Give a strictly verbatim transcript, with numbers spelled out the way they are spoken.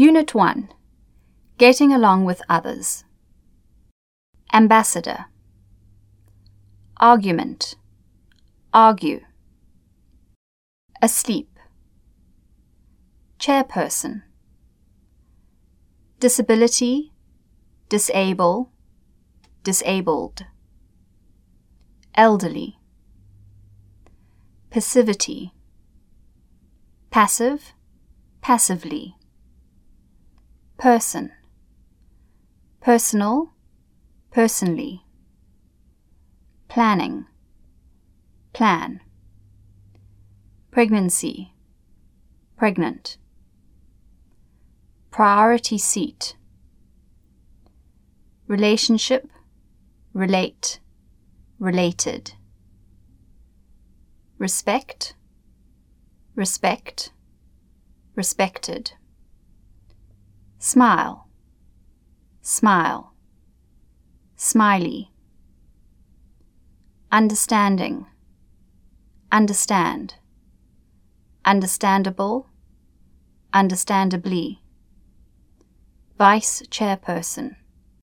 Unit one. Getting along with others. Ambassador. Argument. Argue. Asleep. Chairperson. Disability. Disable. Disabled. Elderly. Passivity. Passive. Passively. Person. Personal. Personally. Planning. Plan. Pregnancy. Pregnant. Priority seat. Relationship. Relate. Related. Respect. Respect. Respected. Smile. Smile. Smiley. Understanding. Understand. Understandable. Understandably. Vice chairperson.